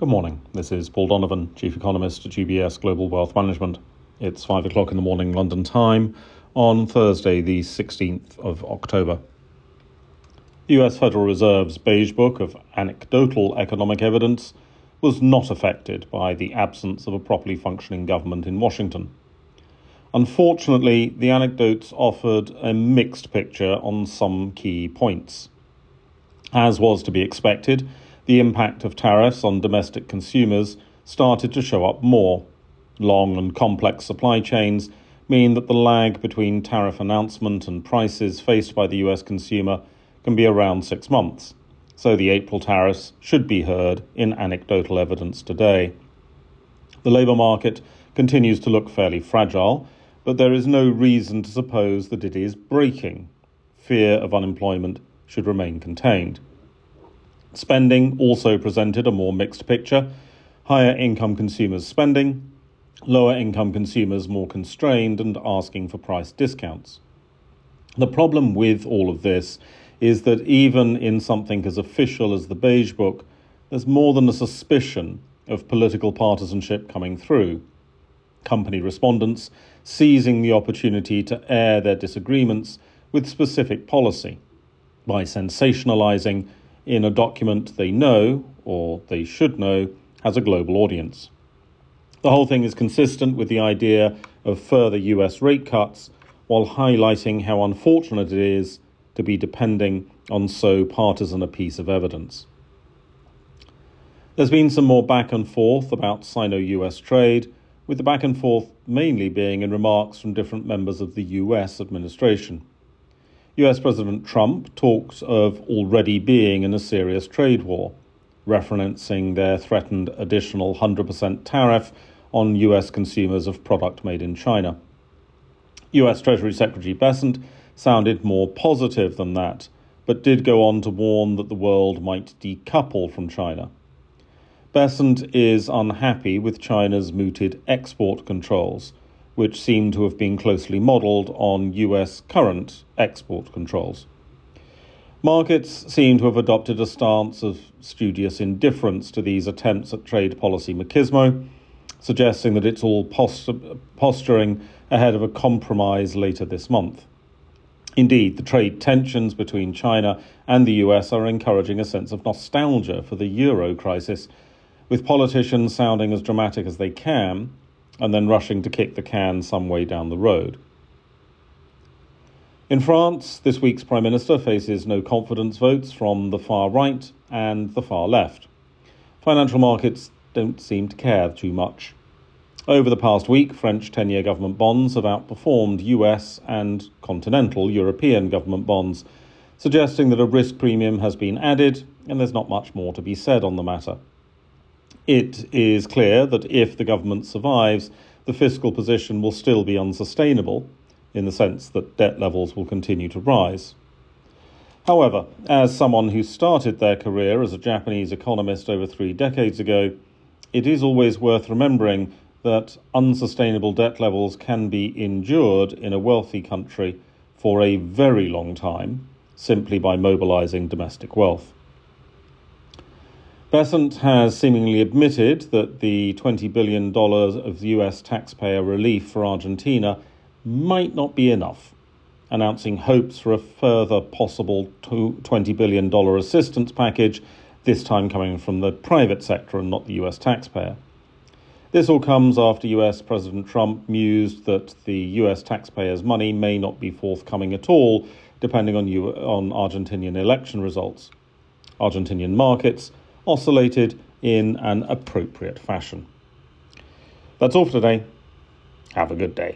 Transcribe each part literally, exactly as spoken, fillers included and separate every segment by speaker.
Speaker 1: Good morning. This is Paul Donovan, Chief Economist at U B S Global Wealth Management. It's five o'clock in the morning London time on Thursday, the sixteenth of October. The U S Federal Reserve's Beige Book of Anecdotal Economic Evidence was not affected by the absence of a properly functioning government in Washington. Unfortunately, the anecdotes offered a mixed picture on some key points. As was to be expected, the impact of tariffs on domestic consumers started to show up more. Long and complex supply chains mean that the lag between tariff announcement and prices faced by the U S consumer can be around six months. So the April tariffs should be heard in anecdotal evidence today. The labour market continues to look fairly fragile, but there is no reason to suppose that it is breaking. Fear of unemployment should remain contained. Spending also presented a more mixed picture. Higher income consumers spending, lower income consumers more constrained and asking for price discounts. The problem with all of this is that even in something as official as the Beige Book, there's more than a suspicion of political partisanship coming through. Company respondents seizing the opportunity to air their disagreements with specific policy by sensationalizing in a document they know, or they should know, has a global audience. The whole thing is consistent with the idea of further U S rate cuts, while highlighting how unfortunate it is to be depending on so partisan a piece of evidence. There's been some more back and forth about Sino-U S trade, with the back and forth mainly being in remarks from different members of the U S administration. U S President Trump talked of already being in a serious trade war, referencing their threatened additional one hundred percent tariff on U S consumers of product made in China. U S Treasury Secretary Bessent sounded more positive than that, but did go on to warn that the world might decouple from China. Bessent is unhappy with China's mooted export controls, which seem to have been closely modelled on U S current export controls. Markets seem to have adopted a stance of studious indifference to these attempts at trade policy machismo, suggesting that it's all post- posturing ahead of a compromise later this month. Indeed, the trade tensions between China and the U S are encouraging a sense of nostalgia for the euro crisis, with politicians sounding as dramatic as they can and then rushing to kick the can some way down the road. In France, this week's Prime Minister faces no confidence votes from the far right and the far left. Financial markets don't seem to care too much. Over the past week, French ten-year government bonds have outperformed U S and continental European government bonds, suggesting that a risk premium has been added and there's not much more to be said on the matter. It is clear that if the government survives, the fiscal position will still be unsustainable, in the sense that debt levels will continue to rise. However, as someone who started their career as a Japanese economist over three decades ago, it is always worth remembering that unsustainable debt levels can be endured in a wealthy country for a very long time, simply by mobilizing domestic wealth. Bessent has seemingly admitted that the twenty billion dollars of U S taxpayer relief for Argentina might not be enough, announcing hopes for a further possible twenty billion dollars assistance package, this time coming from the private sector and not the U S taxpayer. This all comes after U S President Trump mused that the U S taxpayers' money may not be forthcoming at all, depending on, U- on Argentinian election results. Argentinian markets oscillated in an appropriate fashion. That's all for today. Have a good day.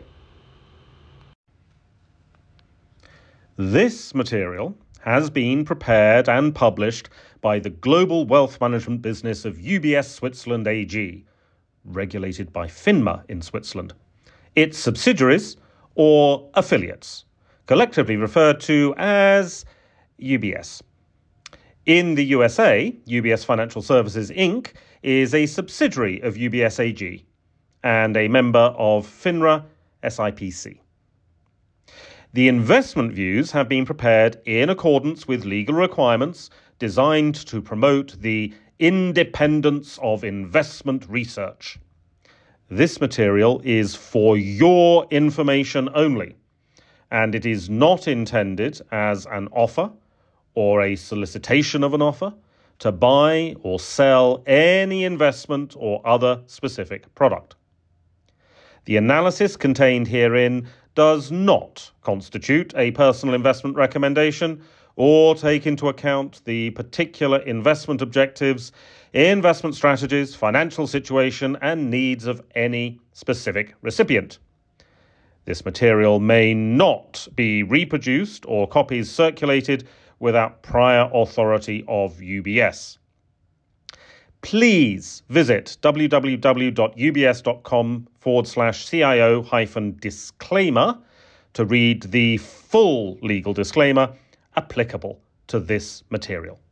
Speaker 1: This material has been prepared and published by the global wealth management business of U B S Switzerland A G, regulated by FINMA in Switzerland, its subsidiaries or affiliates, collectively referred to as U B S. In the U S A, U B S Financial Services Incorporated is a subsidiary of U B S A G and a member of FINRA S I P C. The investment views have been prepared in accordance with legal requirements designed to promote the independence of investment research. This material is for your information only, and it is not intended as an offer or a solicitation of an offer to buy or sell any investment or other specific product. The analysis contained herein does not constitute a personal investment recommendation or take into account the particular investment objectives, investment strategies, financial situation, and needs of any specific recipient. This material may not be reproduced or copies circulated without prior authority of U B S. Please visit www.ubs.com forward slash CIO hyphen disclaimer to read the full legal disclaimer applicable to this material.